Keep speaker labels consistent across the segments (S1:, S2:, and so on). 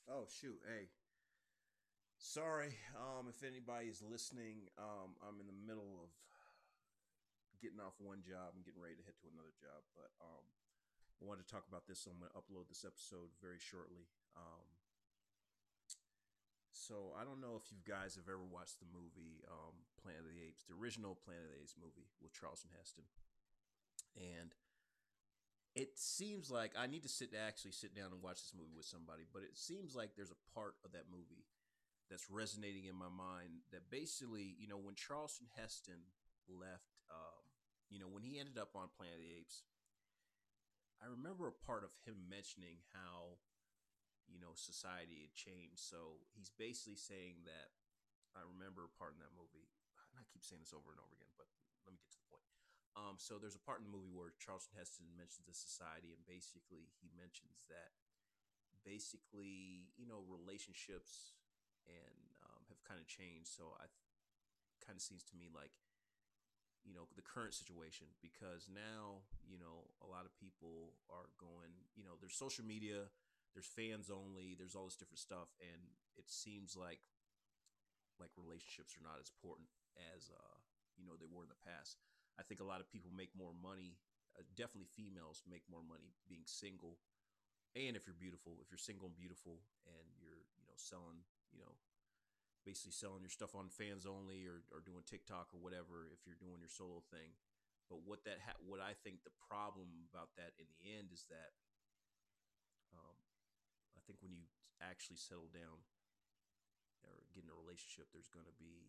S1: Oh shoot, hey. Sorry, if anybody is listening, I'm in the middle of getting off one job and getting ready to head to another job. But I wanted to talk about this. So I'm going to upload this episode very shortly. So I don't know if you guys have ever watched the movie Planet of the Apes, the original Planet of the Apes movie with Charlton Heston, and it seems like I need to sit down and watch this movie with somebody. But it seems like there's a part of that movie that's resonating in my mind that basically, when Charlton Heston left, when he ended up on Planet of the Apes, I remember a part of him mentioning how, society had changed. So he's basically saying that I remember a part in that movie, and I keep saying this over and over again, but let me get to the point. So there's a part in the movie where Charlton Heston mentions the society, and basically he mentions that basically, relationships and have kind of changed. So I kind of seems to me like the current situation because now a lot of people are going there's social media, there's fans only, there's all this different stuff, and it seems like relationships are not as important as they were in the past. I think a lot of people make more money, definitely females make more money being single, and if you're beautiful, if you're single and beautiful and you're selling basically selling your stuff on fans only, or doing TikTok or whatever, if you're doing your solo thing. But what I think the problem about that in the end is that um, I think when you actually settle down or get in a relationship, there's going to be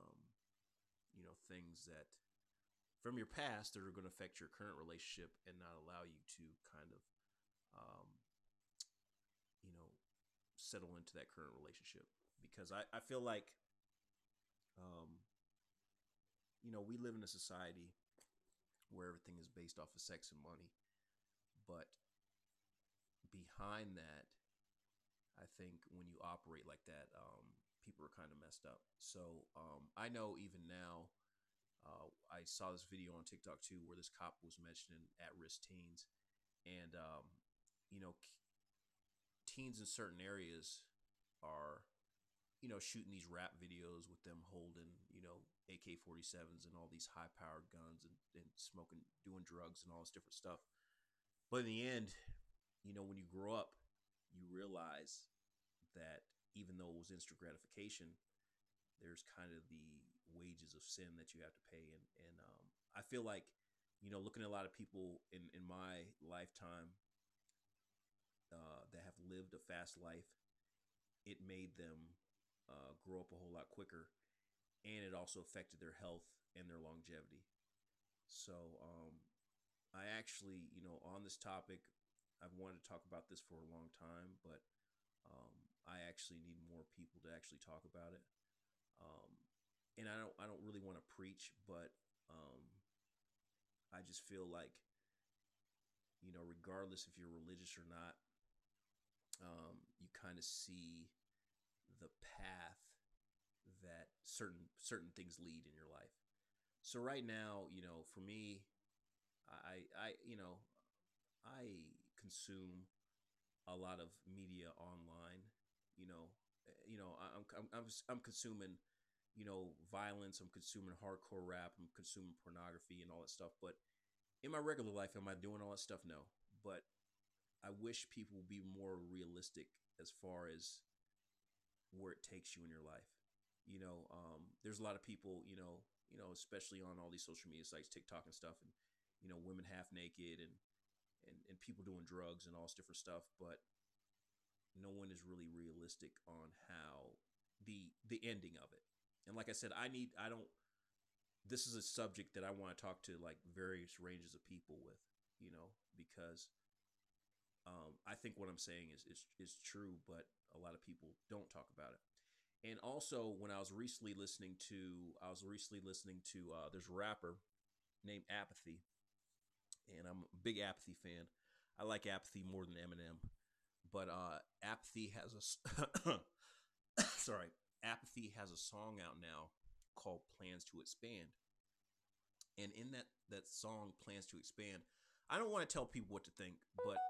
S1: things that from your past that are going to affect your current relationship and not allow you to kind of um, you know settle into that current relationship because I feel like um, we live in a society where everything is based off of sex and money. But behind that, I think when you operate like that, people are kind of messed up. So I know even now, I saw this video on TikTok too, where this cop was mentioning at-risk teens, and you know, teens in certain areas are shooting these rap videos with them holding AK-47s and all these high-powered guns, and smoking, doing drugs and all this different stuff. But in the end, when you grow up, you realize that even though it was instant gratification, there's kind of the wages of sin that you have to pay. And I feel like, looking at a lot of people in my lifetime that have lived a fast life, it made them grow up a whole lot quicker, and it also affected their health and their longevity. So I actually, on this topic, I've wanted to talk about this for a long time, but I actually need more people to actually talk about it. Um, and I don't really want to preach, but um, I just feel like regardless if you're religious or not, you kind of see the path that certain things lead in your life. So right now, for me, I consume a lot of media online. You know, I'm consuming violence. I'm consuming hardcore rap. I'm consuming pornography and all that stuff. But in my regular life, am I doing all that stuff? No. But I wish people would be more realistic as far as where it takes you in your life. There's a lot of people, especially on all these social media sites, TikTok and stuff, and women half naked, and people doing drugs and all this different stuff. But no one is really realistic on how the ending of it. And like I said, I don't. This is a subject that I want to talk to like various ranges of people with, because I think what I'm saying is true, but a lot of people don't talk about it. And also, when I was recently listening to there's a rapper named Apathy, and I'm a big Apathy fan. I like Apathy more than Eminem, but Apathy has a sorry, Apathy has a song out now called "Plans to Expand," and in that song "Plans to Expand," I don't want to tell people what to think, but